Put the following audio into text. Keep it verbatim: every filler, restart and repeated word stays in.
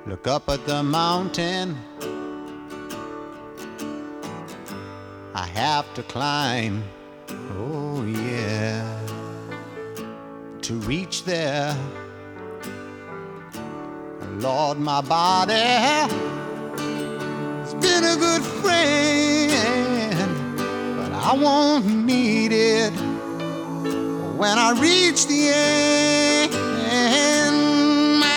Look up at the mountain I have to climb. Oh yeah, to reach there. Lord, my body has been a good friend, but I won't need it when I reach the end.